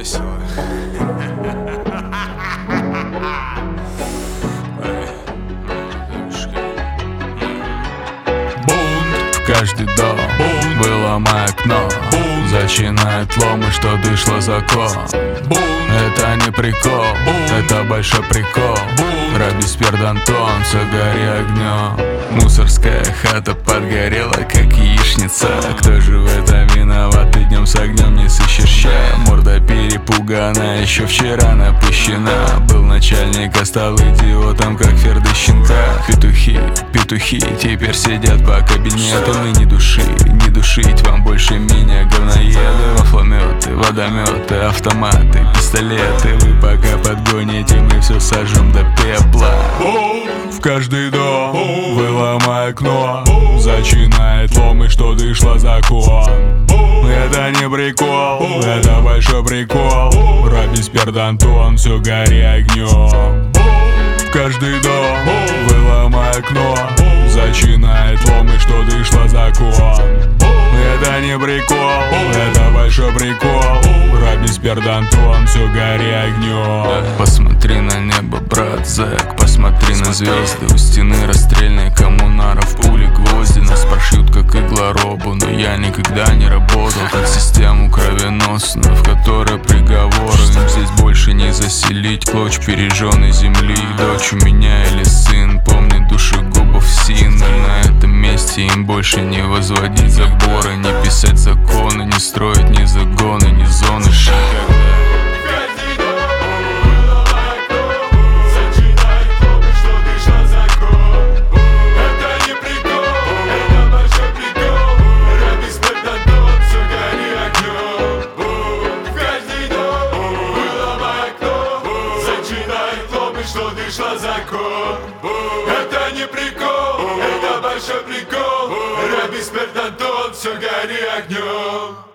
весело. В каждый дом выломай окно, зачинает лом, и что дышло закон. Это не прикол, это большой прикол. Робеспьер Д'Антон, все гори огнем. Мусорская хата подгорела, как яичница. Кто же в этом виноват? И днем с огнем не сыщешь чая. Морда перепугана, еще вчера напыщена. Был начальник, а стал идиотом, как Фердыщенко. Петухи теперь сидят по кабинетам. И не душить вам больше меня, говноеды. Вафлометы, водометы, автоматы, пистолеты. Вы пока подгоните, мы все сожжем до пепла. В каждый дом выломай окно, зачинает лом, и что дышло закон. Это не прикол, это большой прикол. Робеспьер Д'Антон, все гори огнем. В каждый дом выломай окно, зачинает лом, и что дышло закон. Это не прикол, это большой прикол. Робеспьер Д'Антон, все гори огнем. Посмотри на небо, брат зэк, посмотри на звезды. У стены расстрельные коммунаров, пули, гвозди. Нас прошьют как иглоробу, но я никогда не работал как систему кровеносную, в которой приговоры им здесь больше не заселить. Клочь пережженной земли, дочь у меня или сын, помни душегубов син. И на этом месте им больше не возводить заборы, не писать законы, не строить ни загоны, ни зоны. Что дышло закон. Это не прикол, это большой прикол. Робеспьер Д'Антон, все гори огнем.